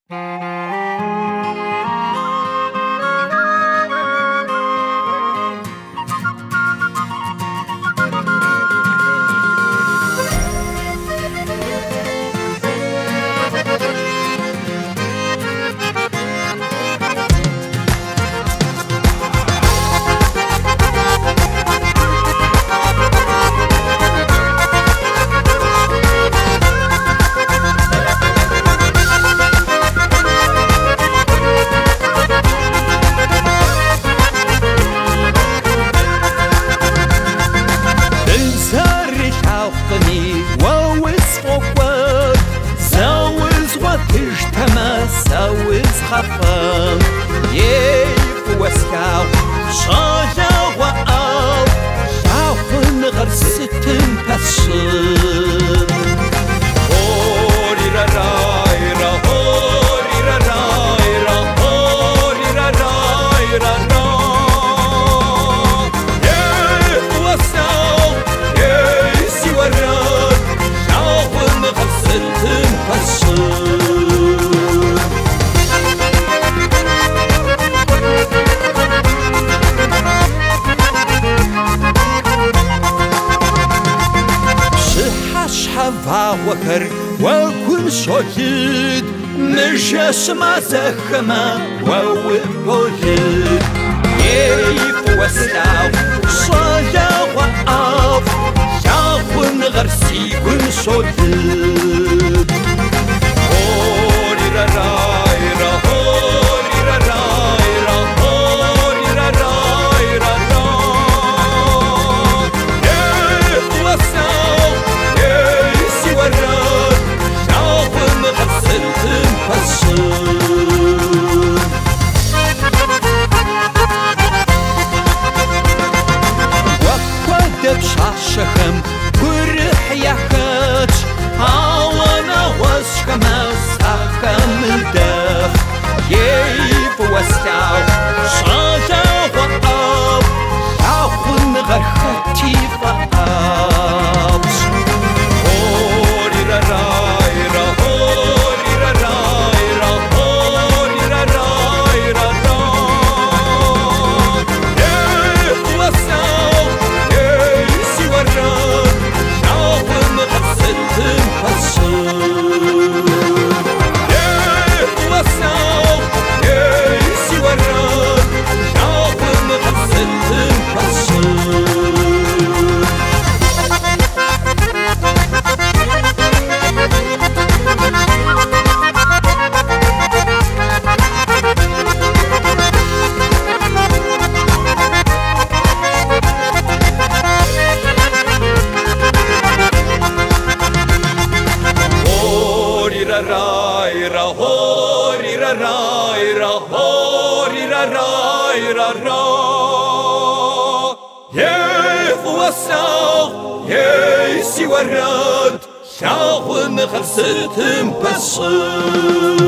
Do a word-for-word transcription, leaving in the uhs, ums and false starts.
سوز خفم يف وسكاو شايا وقاو شافن غرستن بسن هوري را راي را هوري را راي را هوري را راي را را يف وسكاو يسي ورد شافن غرستن بسن هوا وكر وكل شهيد مجاش ما زخمة ووبولد يف وسلاو صايا وقاف شاخن غرسي كل شهيد هوري را راي را هوري را راي را هوري را راي را را يف وسلاو وقدب شاشخم برح يخج عوانا وسخم ساخم الدف يف وسكاو شاجا وقاو شاخن غرختي فقاوش هوري را راي را هوري را راي را هوري را راي را را يف وسكاو يسي ورد شاخن غرستن بسن يف وسكاو يسي ورد شاخن غرستن بسن راي را هوري را راي را هوري را راي را را يف وساو يسي ورد شاخن غرستن بسن